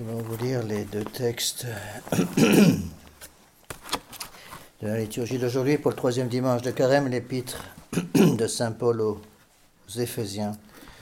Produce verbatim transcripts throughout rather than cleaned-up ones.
Nous allons vous lire les deux textes de la liturgie d'aujourd'hui pour le troisième dimanche de Carême, l'épître de saint Paul aux Éphésiens.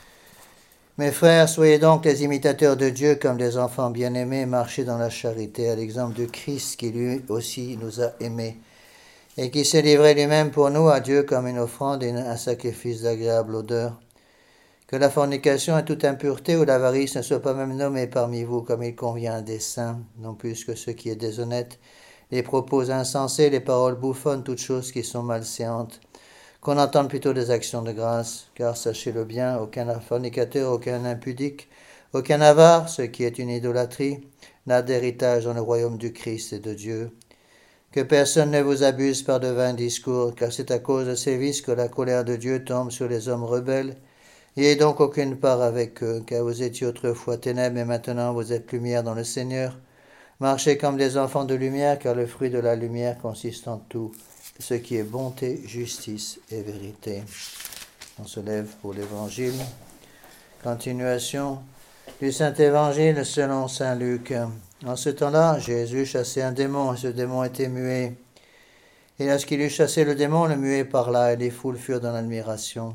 Mes frères, soyez donc les imitateurs de Dieu comme des enfants bien-aimés, marchez dans la charité, à l'exemple de Christ qui lui aussi nous a aimés et qui s'est livré lui-même pour nous à Dieu comme une offrande et un sacrifice d'agréable odeur. Que la fornication et toute impureté ou l'avarice ne soient pas même nommées parmi vous comme il convient à des saints, non plus que ce qui est déshonnête, les propos insensés, les paroles bouffonnes, toutes choses qui sont malséantes. Qu'on entende plutôt des actions de grâce, car sachez-le bien, aucun fornicateur, aucun impudique, aucun avare, ce qui est une idolâtrie, n'a d'héritage dans le royaume du Christ et de Dieu. Que personne ne vous abuse par de vains discours, car c'est à cause de ces vices que la colère de Dieu tombe sur les hommes rebelles. N'ayez donc aucune part avec eux, car vous étiez autrefois ténèbres, et maintenant vous êtes lumière dans le Seigneur. Marchez comme des enfants de lumière, car le fruit de la lumière consiste en tout, ce qui est bonté, justice et vérité. On se lève pour l'Évangile. Continuation du Saint-Évangile selon saint Luc. En ce temps-là, Jésus chassait un démon, et ce démon était muet. Et lorsqu'il eut chassé le démon, le muet parla, et les foules furent dans l'admiration.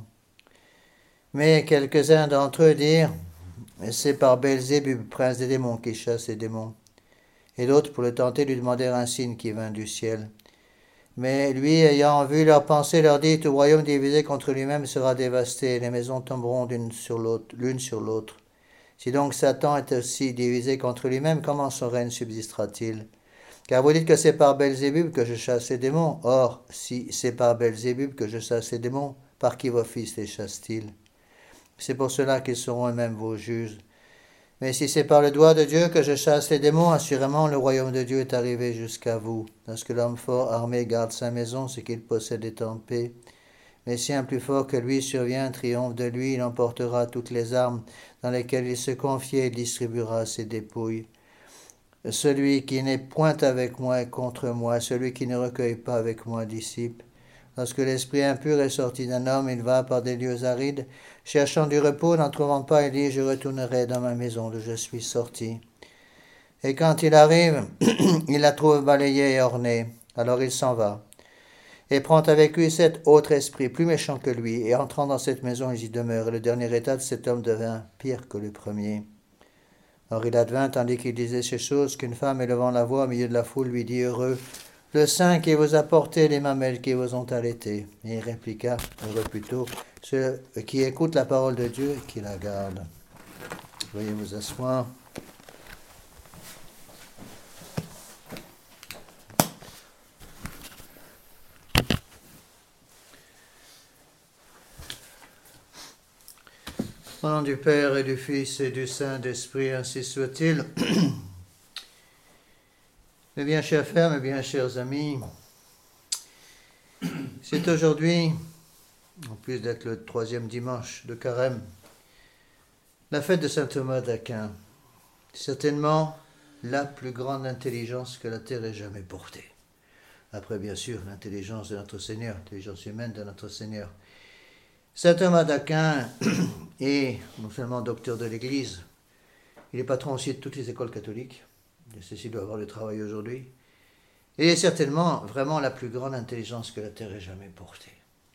Mais quelques-uns d'entre eux dirent, « C'est par Belzébub, prince des démons, qui chasse les démons. » Et d'autres, pour le tenter, lui demandèrent un signe qui vint du ciel. Mais lui, ayant vu leurs pensées, leur dit, « Tout royaume divisé contre lui-même sera dévasté, et les maisons tomberont l'une sur l'autre, l'une sur l'autre. Si donc Satan est aussi divisé contre lui-même, comment son règne subsistera-t-il? Car vous dites que c'est par Belzébub que je chasse les démons. Or, si c'est par Belzébub que je chasse les démons, par qui vos fils les chassent-ils? C'est pour cela qu'ils seront eux-mêmes vos juges. Mais si c'est par le doigt de Dieu que je chasse les démons, assurément le royaume de Dieu est arrivé jusqu'à vous. Lorsque l'homme fort armé garde sa maison, ce qu'il possède est en paix. Mais si un plus fort que lui survient, triomphe de lui, il emportera toutes les armes dans lesquelles il se confiait et distribuera ses dépouilles. Celui qui n'est point avec moi est contre moi, celui qui ne recueille pas avec moi dissipe. Lorsque l'esprit impur est sorti d'un homme, il va par des lieux arides, cherchant du repos, n'en trouvant pas, il dit, je retournerai dans ma maison d'où je suis sorti. Et quand il arrive, il la trouve balayée et ornée. Alors il s'en va, et prend avec lui sept autres esprits, plus méchants que lui, et entrant dans cette maison, ils y demeurent. Et le dernier état de cet homme devint pire que le premier. Or il advint, tandis qu'il disait ces choses, qu'une femme élevant la voix au milieu de la foule lui dit, heureux, le sein qui vous a porté, les mamelles qui vous ont allaité. Et il répliqua, heureux plutôt, ceux qui écoutent la parole de Dieu et qui la gardent. Veuillez vous asseoir. Au nom du Père et du Fils et du Saint-Esprit, ainsi soit-il. Mes bien chers frères, mes bien chers amis, c'est aujourd'hui, en plus d'être le troisième dimanche de Carême, la fête de saint Thomas d'Aquin. Certainement la plus grande intelligence que la terre ait jamais portée. Après, bien sûr, l'intelligence de notre Seigneur, l'intelligence humaine de notre Seigneur. Saint Thomas d'Aquin est non seulement docteur de l'Église, il est patron aussi de toutes les écoles catholiques. Et ceci doit avoir le travail aujourd'hui. Et est certainement vraiment la plus grande intelligence que la terre ait jamais portée.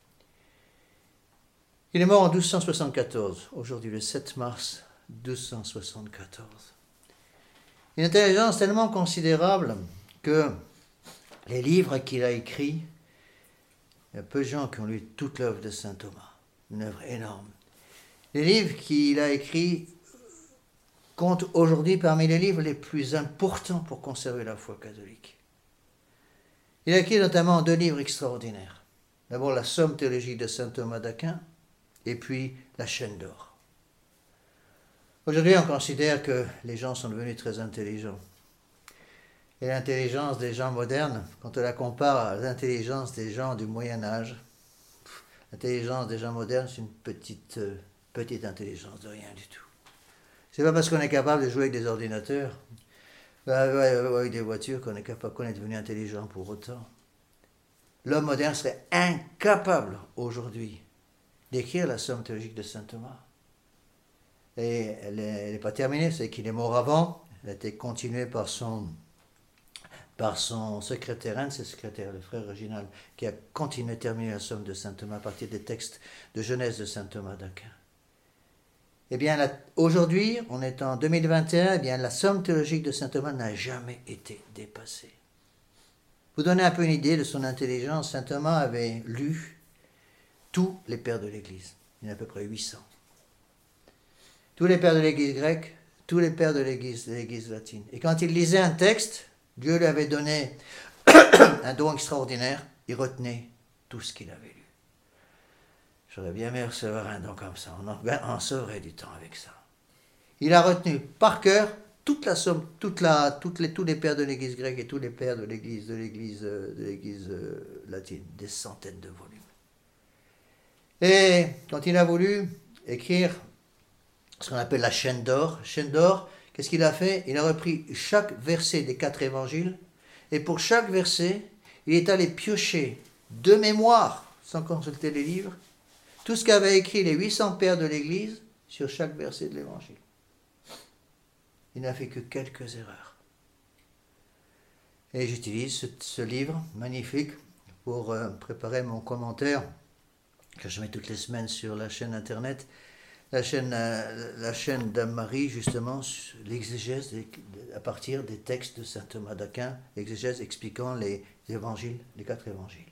Il est mort en douze cent soixante-quatorze, aujourd'hui le sept mars douze cent soixante-quatorze. Une intelligence tellement considérable que les livres qu'il a écrits, il y a peu de gens qui ont lu toute l'œuvre de saint Thomas, une œuvre énorme. Les livres qu'il a écrits compte aujourd'hui parmi les livres les plus importants pour conserver la foi catholique. Il a écrit notamment deux livres extraordinaires. D'abord la Somme théologique de saint Thomas d'Aquin et puis la Chaîne d'or. Aujourd'hui, on considère que les gens sont devenus très intelligents. Et l'intelligence des gens modernes, quand on la compare à l'intelligence des gens du Moyen-Âge, l'intelligence des gens modernes, c'est une petite, euh, petite intelligence de rien du tout. C'est pas parce qu'on est capable de jouer avec des ordinateurs, avec des voitures, qu'on est capable, qu'on est devenu intelligent pour autant. L'homme moderne serait incapable aujourd'hui d'écrire la Somme théologique de saint Thomas. Et elle n'est pas terminée, c'est qu'il est mort avant, Elle a été continuée par son, par son secrétaire, un de ses secrétaires, le frère original, qui a continué à terminer la somme de saint Thomas à partir des textes de Genèse de saint Thomas d'Aquin. Eh bien, la, aujourd'hui, on est en deux mille vingt et un, eh bien, la somme théologique de saint Thomas n'a jamais été dépassée. Pour vous donner un peu une idée de son intelligence, saint Thomas avait lu tous les pères de l'Église. Il y en a à peu près huit cents. Tous les pères de l'Église grecque, tous les pères de l'Église, de l'Église latine. Et quand il lisait un texte, Dieu lui avait donné un don extraordinaire, il retenait tout ce qu'il avait lu. J'aurais bien aimé recevoir un don comme ça, on en, on sauverait du temps avec ça. Il a retenu par cœur toute la somme, toute la, toutes les, tous les pères de l'Église grecque et tous les pères de l'Église, de l'Église, de l'Église euh, latine, des centaines de volumes. Et quand il a voulu écrire ce qu'on appelle la chaîne d'or, chaîne d'or, qu'est-ce qu'il a fait? Il a repris chaque verset des quatre évangiles, et pour chaque verset, il est allé piocher de mémoire, sans consulter les livres, tout ce qu'avaient écrit les huit cents pères de l'Église sur chaque verset de l'Évangile. Il n'a fait que quelques erreurs. Et j'utilise ce, ce livre magnifique pour euh, préparer mon commentaire que je mets toutes les semaines sur la chaîne internet, la chaîne, euh, la chaîne d'Anne-Marie, justement, l'exégèse à partir des textes de saint Thomas d'Aquin, l'exégèse expliquant les évangiles, les quatre évangiles.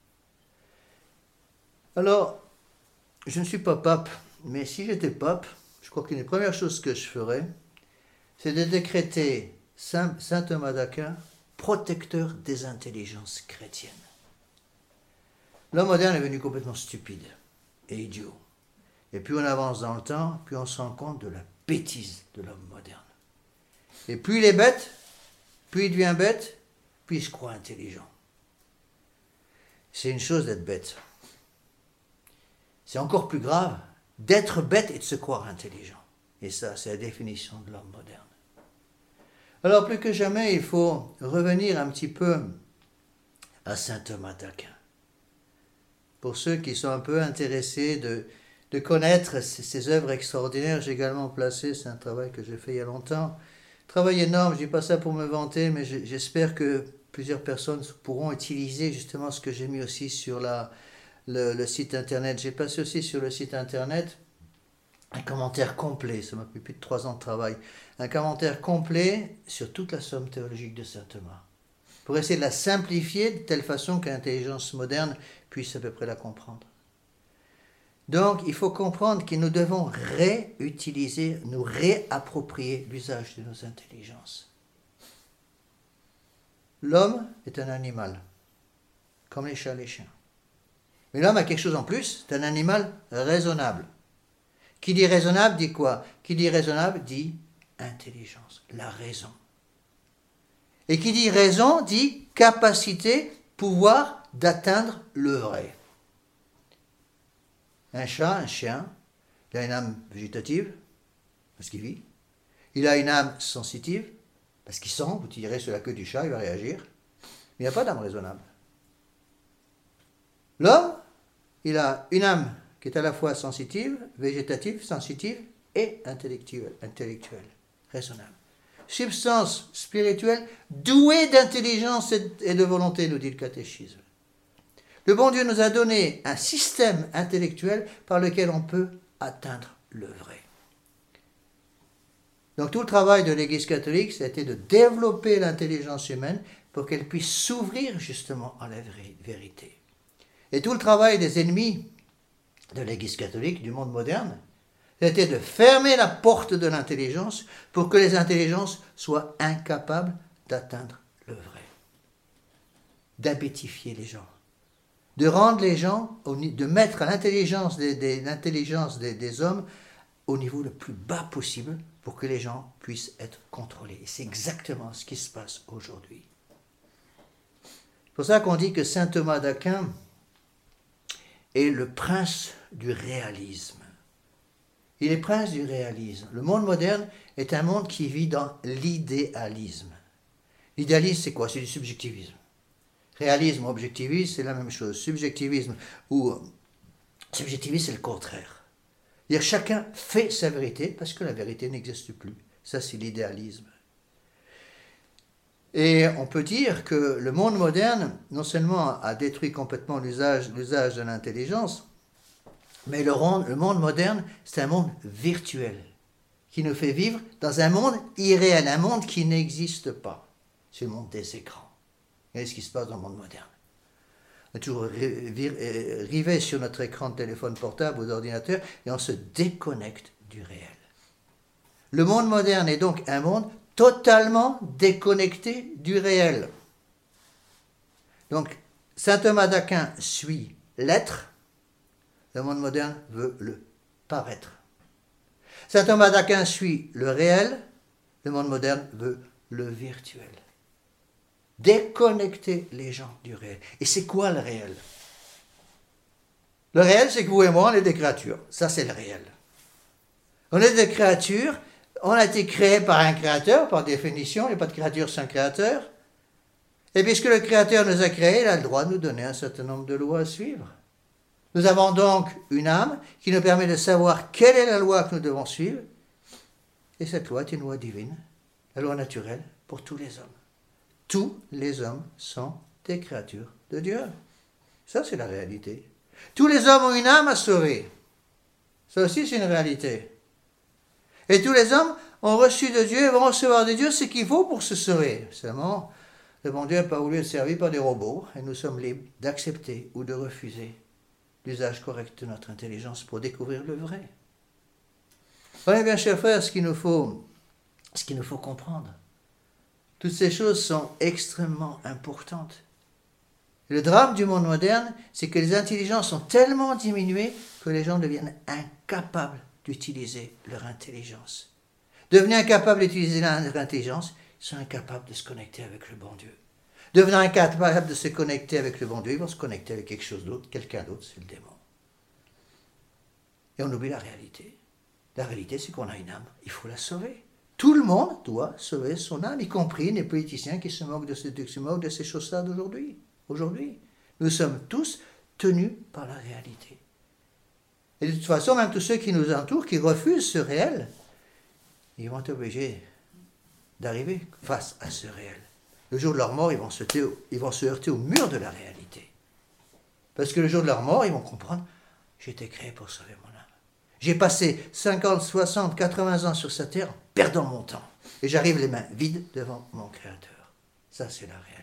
Alors, je ne suis pas pape, mais si j'étais pape, je crois qu'une des premières choses que je ferais, c'est de décréter saint, saint Thomas d'Aquin protecteur des intelligences chrétiennes. L'homme moderne est devenu complètement stupide et idiot. Et plus on avance dans le temps, plus on se rend compte de la bêtise de l'homme moderne. Et plus il est bête, plus il devient bête, plus il se croit intelligent. C'est une chose d'être bête. C'est encore plus grave d'être bête et de se croire intelligent. Et ça, c'est la définition de l'homme moderne. Alors, plus que jamais, il faut revenir un petit peu à saint Thomas d'Aquin. Pour ceux qui sont un peu intéressés de, de connaître ces, ces œuvres extraordinaires, j'ai également placé, c'est un travail que j'ai fait il y a longtemps, travail énorme, je ne dis pas ça pour me vanter, mais j'espère que plusieurs personnes pourront utiliser justement ce que j'ai mis aussi sur la, le, le site internet. J'ai placé aussi sur le site internet un commentaire complet, ça m'a pris plus de trois ans de travail, un commentaire complet sur toute la somme théologique de saint Thomas, pour essayer de la simplifier de telle façon que l'intelligence moderne puisse à peu près la comprendre. Donc, il faut comprendre que nous devons réutiliser, nous réapproprier l'usage de nos intelligences. L'homme est un animal, comme les chats et les chiens. Mais l'homme a quelque chose en plus, c'est un animal raisonnable. Qui dit raisonnable dit quoi? Qui dit raisonnable dit intelligence, la raison. Et qui dit raison dit capacité, pouvoir d'atteindre le vrai. Un chat, un chien, il a une âme végétative, parce qu'il vit. Il a une âme sensitive, parce qu'il sent, vous tirez sur la queue du chat, il va réagir. Mais il n'y a pas d'âme raisonnable. L'homme, il a une âme qui est à la fois sensitive, végétative, sensitive et intellectuelle, intellectuelle, raisonnable. Substance spirituelle douée d'intelligence et de volonté, nous dit le catéchisme. Le bon Dieu nous a donné un système intellectuel par lequel on peut atteindre le vrai. Donc tout le travail de l'Église catholique, c'était de développer l'intelligence humaine pour qu'elle puisse s'ouvrir justement à la vérité. Et tout le travail des ennemis de l'Église catholique, du monde moderne, c'était de fermer la porte de l'intelligence pour que les intelligences soient incapables d'atteindre le vrai. D'abétifier les gens. De rendre les gens, de mettre l'intelligence des, des, l'intelligence des, des hommes au niveau le plus bas possible pour que les gens puissent être contrôlés. Et c'est exactement ce qui se passe aujourd'hui. C'est pour ça qu'on dit que saint Thomas d'Aquin est le prince du réalisme. Il est prince du réalisme. Le monde moderne est un monde qui vit dans l'idéalisme. L'idéalisme, c'est quoi? C'est du subjectivisme. Réalisme, objectivisme, c'est la même chose. Subjectivisme ou subjectivisme, c'est le contraire. C'est-à-dire chacun fait sa vérité parce que la vérité n'existe plus. Ça, c'est l'idéalisme. Et on peut dire que le monde moderne, non seulement a détruit complètement l'usage, l'usage de l'intelligence, mais le monde, le monde moderne, c'est un monde virtuel qui nous fait vivre dans un monde irréel, un monde qui n'existe pas. C'est le monde des écrans. Regardez ce qui se passe dans le monde moderne. On est toujours rivé sur notre écran de téléphone portable ou d'ordinateur et on se déconnecte du réel. Le monde moderne est donc un monde totalement déconnecté du réel. Donc, saint Thomas d'Aquin suit l'être, le monde moderne veut le paraître. Saint Thomas d'Aquin suit le réel, le monde moderne veut le virtuel. Déconnecter les gens du réel. Et c'est quoi le réel? Le réel, c'est que vous et moi, on est des créatures. Ça, c'est le réel. On est des créatures. On a été créé par un créateur, par définition, il n'y a pas de créature sans créateur. Et puisque le créateur nous a créés, il a le droit de nous donner un certain nombre de lois à suivre. Nous avons donc une âme qui nous permet de savoir quelle est la loi que nous devons suivre. Et cette loi est une loi divine, la loi naturelle pour tous les hommes. Tous les hommes sont des créatures de Dieu. Ça, c'est la réalité. Tous les hommes ont une âme à sauver. Ça aussi, c'est une réalité. Et tous les hommes ont reçu de Dieu et vont recevoir de Dieu ce qu'il faut pour se sauver. Seulement, le bon Dieu n'a pas voulu être servi par des robots et nous sommes libres d'accepter ou de refuser l'usage correct de notre intelligence pour découvrir le vrai. Voyez bien, chers frères, ce qu'il nous faut, ce qu'il nous faut comprendre. Toutes ces choses sont extrêmement importantes. Le drame du monde moderne, c'est que les intelligences sont tellement diminuées que les gens deviennent incapables d'utiliser leur intelligence. Devenus incapables d'utiliser leur intelligence, ils sont incapables de se connecter avec le bon Dieu. Devenant incapables de se connecter avec le bon Dieu, ils vont se connecter avec quelque chose d'autre, quelqu'un d'autre, c'est le démon. Et on oublie la réalité. La réalité, c'est qu'on a une âme, il faut la sauver. Tout le monde doit sauver son âme, y compris les politiciens qui se moquent de, ce, qui se moquent de ces choses-là d'aujourd'hui. Aujourd'hui, nous sommes tous tenus par la réalité. Et de toute façon, même tous ceux qui nous entourent, qui refusent ce réel, ils vont être obligés d'arriver face à ce réel. Le jour de leur mort, ils vont se, ils vont se heurter au mur de la réalité. Parce que le jour de leur mort, ils vont comprendre, j'ai été créé pour sauver mon âme. J'ai passé cinquante, soixante, quatre-vingts ans sur cette terre en perdant mon temps. Et j'arrive les mains vides devant mon Créateur. Ça, c'est la réalité.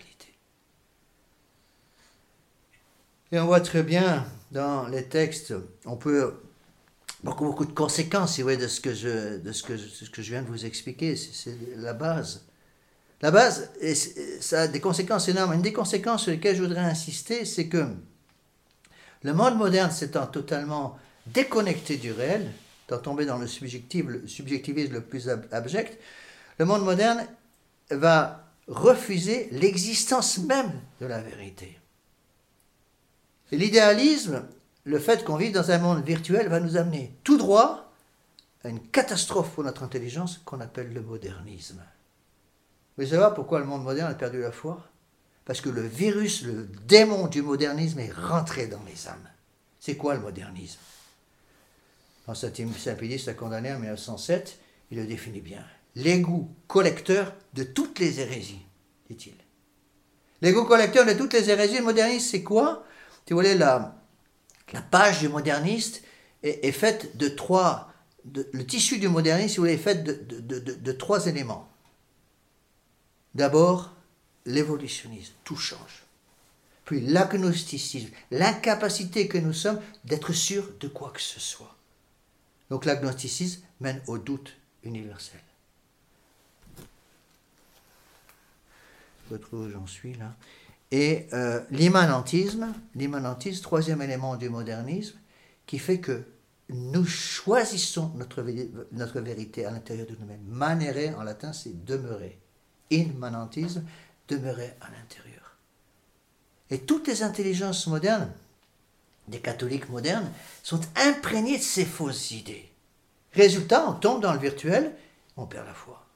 Et on voit très bien dans les textes, on peut beaucoup, beaucoup de conséquences, si vous voyez, de ce que je, de ce que, ce que je viens de vous expliquer. C'est, c'est la base. La base, ça a des conséquences énormes. Une des conséquences sur lesquelles je voudrais insister, c'est que le monde moderne s'étant totalement déconnecté du réel, étant tombé dans le, subjectif, le subjectivisme le plus abject, le monde moderne va refuser l'existence même de la vérité. Et l'idéalisme, le fait qu'on vive dans un monde virtuel, va nous amener tout droit à une catastrophe pour notre intelligence qu'on appelle le modernisme. Vous savez pourquoi le monde moderne a perdu la foi? Parce que le virus, le démon du modernisme est rentré dans les âmes. C'est quoi le modernisme? Quand Saint-Pédis l'a condamné en mille neuf cent sept, il le définit bien. L'égout collecteur de toutes les hérésies, dit-il. L'égout collecteur de toutes les hérésies, le modernisme, c'est quoi? Si vous voulez, la, la page du moderniste est, est faite de trois... De, le tissu du modernisme, si vous voulez, est fait de, de, de, de, de trois éléments. D'abord, l'évolutionnisme, tout change. Puis l'agnosticisme, l'incapacité que nous sommes d'être sûrs de quoi que ce soit. Donc l'agnosticisme mène au doute universel. Je retrouve où j'en suis là. Et euh, l'immanentisme, l'immanentisme, troisième élément du modernisme, qui fait que nous choisissons notre, notre vérité à l'intérieur de nous-mêmes. Manere en latin, c'est demeurer. Immanentisme, demeurer à l'intérieur. Et toutes les intelligences modernes, des catholiques modernes, sont imprégnées de ces fausses idées. Résultat, on tombe dans le virtuel, on perd la foi.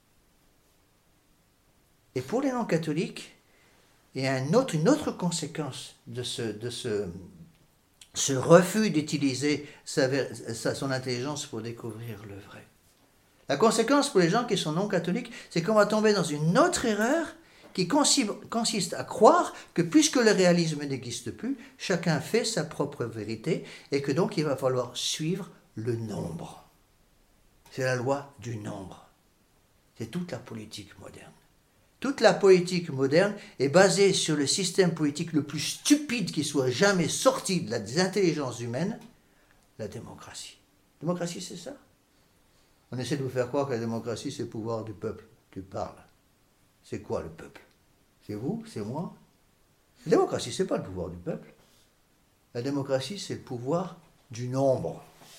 Et pour les non-catholiques, il y a un autre, une autre conséquence de ce, de ce, ce refus d'utiliser sa, sa, son intelligence pour découvrir le vrai. La conséquence pour les gens qui sont non-catholiques, c'est qu'on va tomber dans une autre erreur qui consiste à croire que puisque le réalisme n'existe plus, chacun fait sa propre vérité et que donc il va falloir suivre le nombre. C'est la loi du nombre. C'est toute la politique moderne. Toute la politique moderne est basée sur le système politique le plus stupide qui soit jamais sorti de la des intelligences humaines, la démocratie. La démocratie, c'est ça. On essaie de vous faire croire que la démocratie, c'est le pouvoir du peuple. Tu parles. C'est quoi le peuple? C'est vous? C'est moi? La démocratie, ce n'est pas le pouvoir du peuple. La démocratie, c'est le pouvoir du nombre.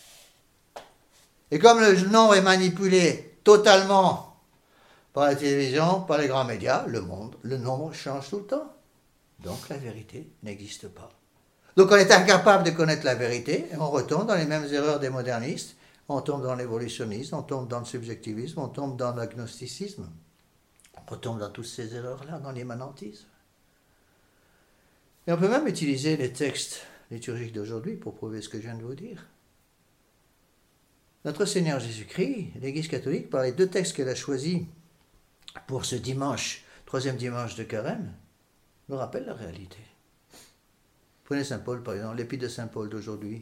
Et comme le nombre est manipulé totalement par la télévision, par les grands médias, le monde, le nombre change tout le temps. Donc la vérité n'existe pas. Donc on est incapable de connaître la vérité et on retombe dans les mêmes erreurs des modernistes. On tombe dans l'évolutionnisme, on tombe dans le subjectivisme, on tombe dans l'agnosticisme. On retombe dans toutes ces erreurs-là, dans l'immanentisme. Et on peut même utiliser les textes liturgiques d'aujourd'hui pour prouver ce que je viens de vous dire. Notre Seigneur Jésus-Christ, l'Église catholique, par les deux textes qu'elle a choisis pour ce dimanche, troisième dimanche de Carême, nous rappelle la réalité. Prenez Saint Paul, par exemple, l'épître de Saint Paul d'aujourd'hui.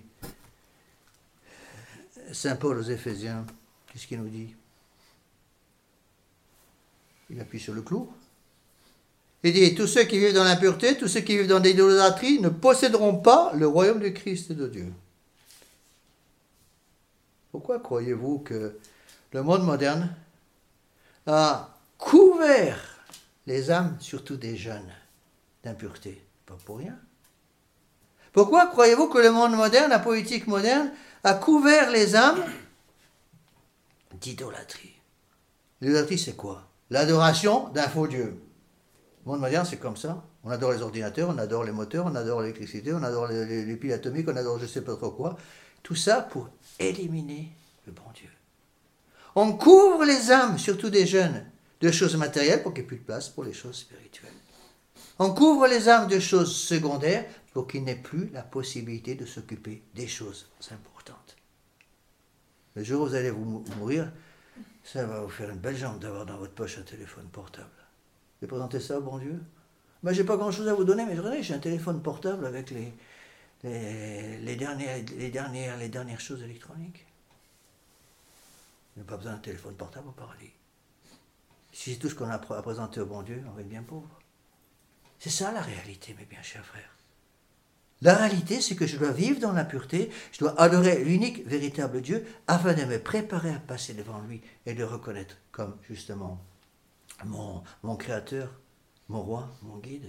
Saint Paul aux Éphésiens, qu'est-ce qu'il nous dit? Il appuie sur le clou. Il dit, tous ceux qui vivent dans l'impureté, tous ceux qui vivent dans l'idolâtrie ne posséderont pas le royaume du Christ et de Dieu. Pourquoi croyez-vous que le monde moderne a couvert les âmes, surtout des jeunes, d'impureté? Pas pour rien. Pourquoi croyez-vous que le monde moderne, la politique moderne, a couvert les âmes d'idolâtrie? L'idolâtrie, c'est quoi? L'adoration d'un faux Dieu. Le monde moderne, c'est comme ça. On adore les ordinateurs, on adore les moteurs, on adore l'électricité, on adore les, les, les piles atomiques, on adore je ne sais pas trop quoi. Tout ça pour éliminer le bon Dieu. On couvre les âmes, surtout des jeunes, de choses matérielles pour qu'il n'y ait plus de place pour les choses spirituelles. On couvre les âmes de choses secondaires pour qu'il n'ait plus la possibilité de s'occuper des choses importantes. Le jour où vous allez vous mourir, ça va vous faire une belle jambe d'avoir dans votre poche un téléphone portable. Vous présentez ça au bon Dieu? Ben, je n'ai pas grand-chose à vous donner, mais regardez, j'ai un téléphone portable avec les, les, les, dernières, les, dernières, les dernières choses électroniques. Il n'y a pas besoin d'un téléphone portable au paradis. Si c'est tout ce qu'on a à présenter au bon Dieu, on va être bien pauvre. C'est ça la réalité, mes bien chers frères. La réalité, c'est que je dois vivre dans la pureté, je dois adorer l'unique véritable Dieu afin de me préparer à passer devant lui et de le reconnaître comme justement mon, mon créateur, mon roi, mon guide.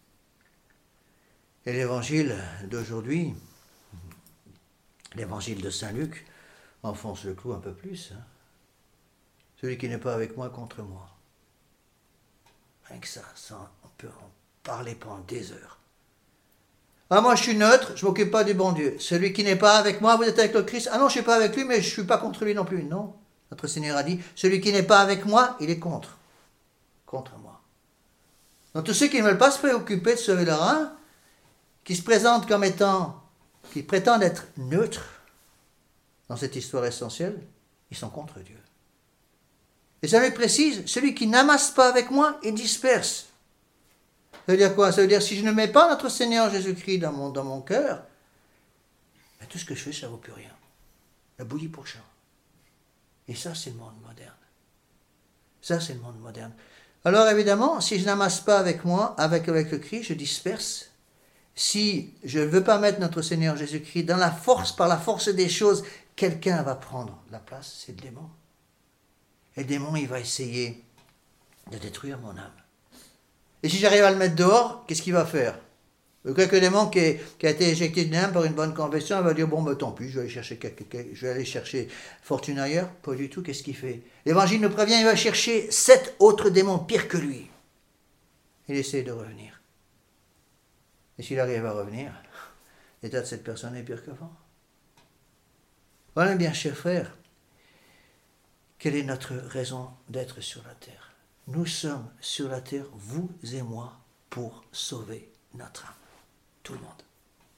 Et l'évangile d'aujourd'hui, l'évangile de Saint Luc, enfonce le clou un peu plus. Hein. Celui qui n'est pas avec moi contre moi. Rien que ça, ça, on peut en parler pendant des heures. Ah, moi je suis neutre, je ne m'occupe pas du bon Dieu. Celui qui n'est pas avec moi, vous êtes avec le Christ. Ah non, je ne suis pas avec lui, mais je ne suis pas contre lui non plus. Non, notre Seigneur a dit, celui qui n'est pas avec moi, il est contre. Contre moi. Donc tous ceux qui ne veulent pas se préoccuper de sauver leur âme, qui se présentent comme étant, qui prétendent être neutres dans cette histoire essentielle, ils sont contre Dieu. Et ça lui précise, celui qui n'amasse pas avec moi, il disperse. Ça veut dire quoi? Ça veut dire si je ne mets pas notre Seigneur Jésus-Christ dans mon, dans mon cœur, ben, tout ce que je fais, ça ne vaut plus rien. La bouillie pour chat. Et ça, c'est le monde moderne. Ça, c'est le monde moderne. Alors évidemment, si je n'amasse pas avec moi, avec, avec le Christ, je disperse. Si je ne veux pas mettre notre Seigneur Jésus-Christ dans la force, par la force des choses, quelqu'un va prendre la place, c'est le démon. Et le démon, il va essayer de détruire mon âme. Et si j'arrive à le mettre dehors, qu'est-ce qu'il va faire? Quelqu'un démon qui, est, qui a été éjecté d'une âme par une bonne confession, il va dire, bon, ben, tant pis, je vais aller chercher, je vais aller chercher fortune ailleurs. Pas du tout, qu'est-ce qu'il fait? L'Évangile nous prévient, il va chercher sept autres démons pires que lui. Il essaie de revenir. Et s'il arrive à revenir, l'état de cette personne est pire qu'avant. Voilà, bien chers frères, quelle est notre raison d'être sur la terre? Nous sommes sur la terre, vous et moi, pour sauver notre âme. Tout le monde.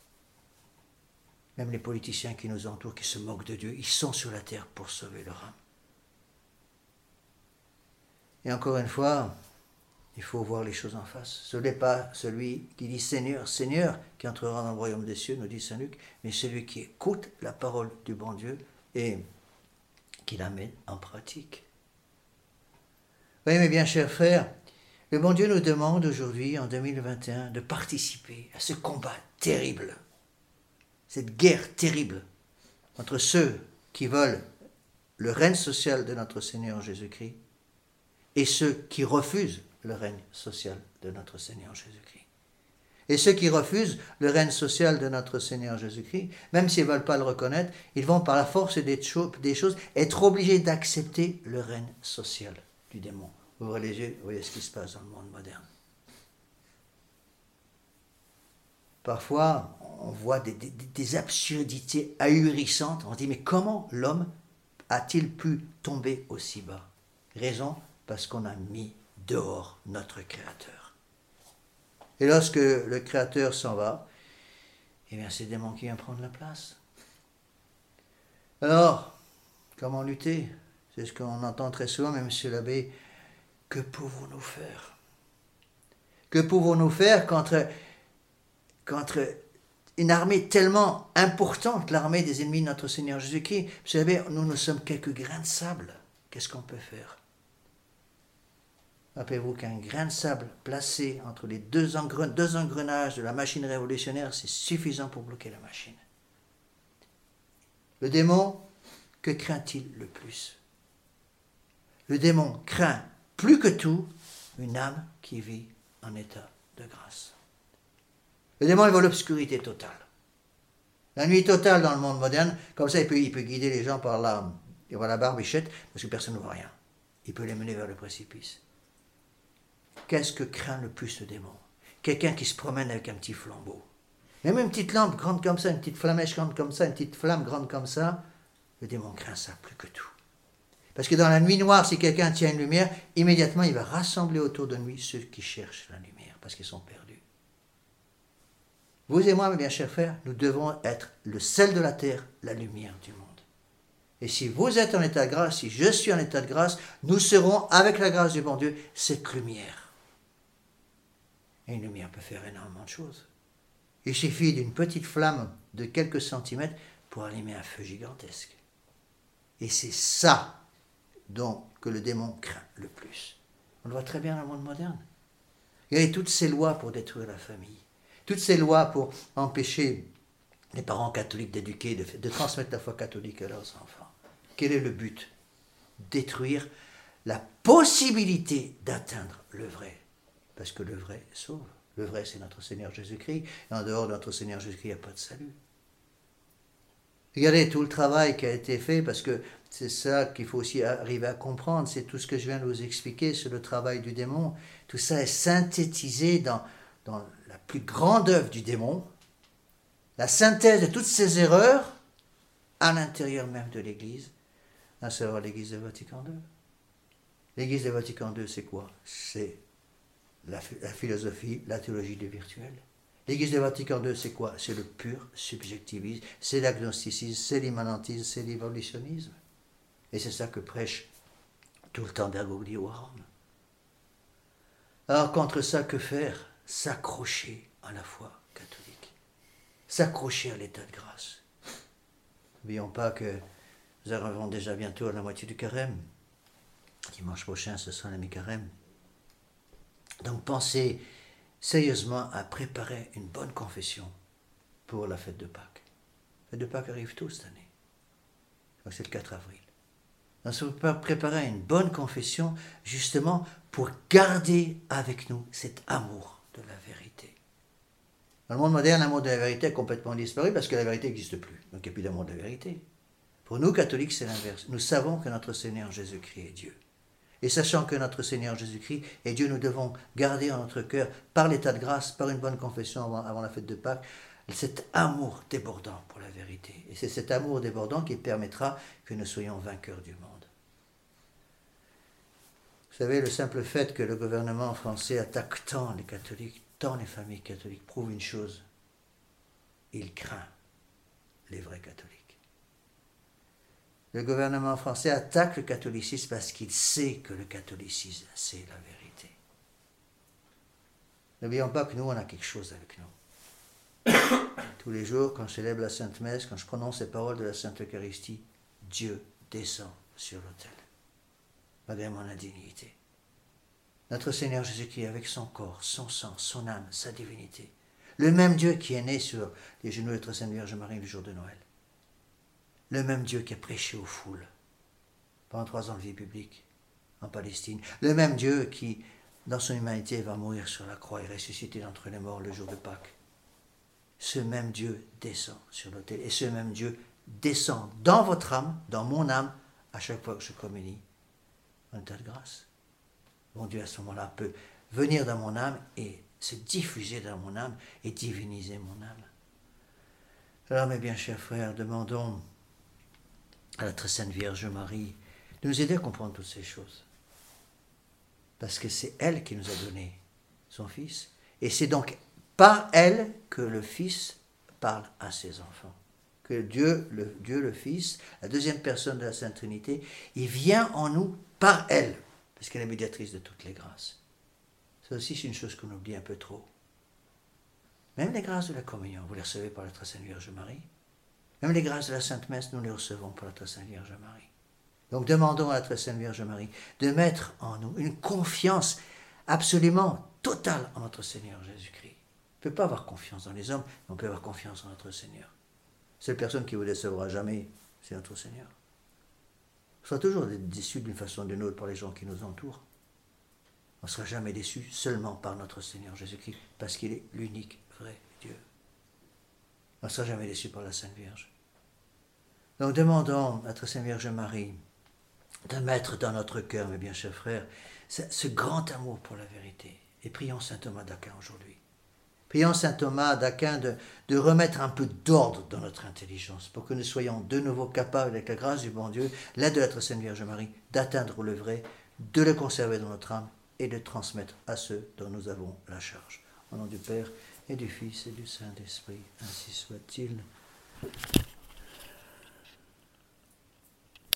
Même les politiciens qui nous entourent, qui se moquent de Dieu, ils sont sur la terre pour sauver leur âme. Et encore une fois, Il faut voir les choses en face. Ce n'est pas celui qui dit Seigneur, Seigneur, qui entrera dans le royaume des cieux, nous dit Saint Luc, mais celui qui écoute la parole du bon Dieu et qui la met en pratique. Oui, mes bien chers frères, le bon Dieu nous demande aujourd'hui, en deux mille vingt et un, de participer à ce combat terrible, cette guerre terrible entre ceux qui veulent le règne social de notre Seigneur Jésus-Christ et ceux qui refusent le règne social de notre Seigneur Jésus-Christ. Et ceux qui refusent le règne social de notre Seigneur Jésus-Christ, même s'ils ne veulent pas le reconnaître, ils vont par la force des choses être obligés d'accepter le règne social du démon. Ouvrez les yeux, voyez ce qui se passe dans le monde moderne. Parfois, on voit des, des, des absurdités ahurissantes. On se dit, mais comment l'homme a-t-il pu tomber aussi bas? Raison, parce qu'on a mis dehors notre Créateur. Et lorsque le Créateur s'en va, eh bien c'est le démon qui vient prendre la place. Alors, comment lutter? C'est ce qu'on entend très souvent, mais monsieur l'abbé, que pouvons-nous faire? Que pouvons-nous faire contre, contre une armée tellement importante, l'armée des ennemis de notre Seigneur Jésus-Christ? Monsieur l'abbé, nous, nous sommes quelques grains de sable. Qu'est-ce qu'on peut faire? Rappelez-vous qu'un grain de sable placé entre les deux, engren- deux engrenages de la machine révolutionnaire, c'est suffisant pour bloquer la machine. Le démon, que craint-il le plus? Le démon craint plus que tout une âme qui vit en état de grâce. Le démon, il veut l'obscurité totale. La nuit totale dans le monde moderne, comme ça il peut, il peut guider les gens par la, il voit la barbichette, parce que personne ne voit rien. Il peut les mener vers le précipice. Qu'est-ce que craint le plus le démon? Quelqu'un qui se promène avec un petit flambeau. Même une petite lampe grande comme ça, une petite flamèche grande comme ça, une petite flamme grande comme ça, le démon craint ça plus que tout. Parce que dans la nuit noire, si quelqu'un tient une lumière, immédiatement il va rassembler autour de lui ceux qui cherchent la lumière, parce qu'ils sont perdus. Vous et moi, mes bien chers frères, nous devons être le sel de la terre, la lumière du monde. Et si vous êtes en état de grâce, si je suis en état de grâce, nous serons, avec la grâce du bon Dieu, cette lumière. Et une lumière peut faire énormément de choses. Il suffit d'une petite flamme de quelques centimètres pour allumer un feu gigantesque. Et c'est ça dont que le démon craint le plus. On le voit très bien dans le monde moderne. Il y a toutes ces lois pour détruire la famille. Toutes ces lois pour empêcher les parents catholiques d'éduquer, de, de transmettre la foi catholique à leurs enfants. Quel est le but? Détruire la possibilité d'atteindre le vrai. Parce que le vrai sauve. Le vrai, c'est notre Seigneur Jésus-Christ. Et en dehors de notre Seigneur Jésus-Christ, il n'y a pas de salut. Regardez tout le travail qui a été fait, parce que c'est ça qu'il faut aussi arriver à comprendre. C'est tout ce que je viens de vous expliquer sur le travail du démon. Tout ça est synthétisé dans, dans la plus grande œuvre du démon, la synthèse de toutes ces erreurs à l'intérieur même de l'Église, à savoir l'Église de Vatican deux. L'Église de Vatican deux, c'est quoi? C'est la, la philosophie, la théologie du virtuel. L'Église de Vatican deux, c'est quoi? C'est le pur subjectivisme, c'est l'agnosticisme, c'est l'immanentisme, c'est l'évolutionnisme. Et c'est ça que prêche tout le temps Bergoglio à Rome. Alors contre ça, que faire? S'accrocher à la foi catholique. S'accrocher à l'état de grâce. N'oublions pas que nous arrivons déjà bientôt à la moitié du carême. Dimanche prochain, ce sera la mi-carême. Donc pensez sérieusement à préparer une bonne confession pour la fête de Pâques. La fête de Pâques arrive tôt cette année. Donc c'est le quatre avril. Donc on peut préparer une bonne confession justement pour garder avec nous cet amour de la vérité. Dans le monde moderne, l'amour de la vérité a complètement disparu parce que la vérité n'existe plus. Donc il n'y a plus d'amour de la vérité. Pour nous, catholiques, c'est l'inverse. Nous savons que notre Seigneur Jésus-Christ est Dieu. Et sachant que notre Seigneur Jésus-Christ est Dieu, nous devons garder en notre cœur, par l'état de grâce, par une bonne confession avant, avant la fête de Pâques, cet amour débordant pour la vérité. Et c'est cet amour débordant qui permettra que nous soyons vainqueurs du monde. Vous savez, le simple fait que le gouvernement français attaque tant les catholiques, tant les familles catholiques, prouve une chose. Il craint les vrais catholiques. Le gouvernement français attaque le catholicisme parce qu'il sait que le catholicisme, c'est la vérité. N'oublions pas que nous, on a quelque chose avec nous. Tous les jours, quand je célèbre la Sainte Messe, quand je prononce les paroles de la Sainte Eucharistie, Dieu descend sur l'autel, malgré mon indignité. Notre Seigneur Jésus-Christ, avec son corps, son sang, son âme, sa divinité, le même Dieu qui est né sur les genoux de notre Sainte Vierge Marie le jour de Noël, le même Dieu qui a prêché aux foules pendant trois ans de vie publique en Palestine, le même Dieu qui, dans son humanité, va mourir sur la croix et ressusciter d'entre les morts le jour de Pâques. Ce même Dieu descend sur l'autel et ce même Dieu descend dans votre âme, dans mon âme, à chaque fois que je communie en état de grâce. Bon Dieu, à ce moment-là, peut venir dans mon âme et se diffuser dans mon âme et diviniser mon âme. Alors, mes bien chers frères, demandons à la très sainte Vierge Marie de nous aider à comprendre toutes ces choses. Parce que c'est elle qui nous a donné son Fils. Et c'est donc par elle que le Fils parle à ses enfants. Que Dieu le, Dieu, le Fils, la deuxième personne de la Sainte Trinité, il vient en nous par elle, parce qu'elle est médiatrice de toutes les grâces. Ça aussi, c'est une chose qu'on oublie un peu trop. Même les grâces de la communion, vous les recevez par la très sainte Vierge Marie. Même les grâces de la Sainte Messe, nous les recevons par la très sainte Vierge Marie. Donc demandons à la très sainte Vierge Marie de mettre en nous une confiance absolument totale en notre Seigneur Jésus-Christ. On ne peut pas avoir confiance dans les hommes, mais on peut avoir confiance en notre Seigneur. Seule personne qui vous décevra jamais, c'est notre Seigneur. On sera toujours déçu d'une façon ou d'une autre par les gens qui nous entourent. On ne sera jamais déçu seulement par notre Seigneur Jésus-Christ, parce qu'il est l'unique vrai Dieu. On ne sera jamais déçu par la Sainte Vierge. Donc demandons à notre Sainte Vierge Marie de mettre dans notre cœur, mes bien chers frères, ce grand amour pour la vérité. Et prions saint Thomas d'Aquin aujourd'hui. Prions saint Thomas d'Aquin de, de remettre un peu d'ordre dans notre intelligence pour que nous soyons de nouveau capables, avec la grâce du bon Dieu, l'aide de la très sainte Vierge Marie, d'atteindre le vrai, de le conserver dans notre âme et de transmettre à ceux dont nous avons la charge. Au nom du Père et du Fils et du Saint-Esprit, ainsi soit-il.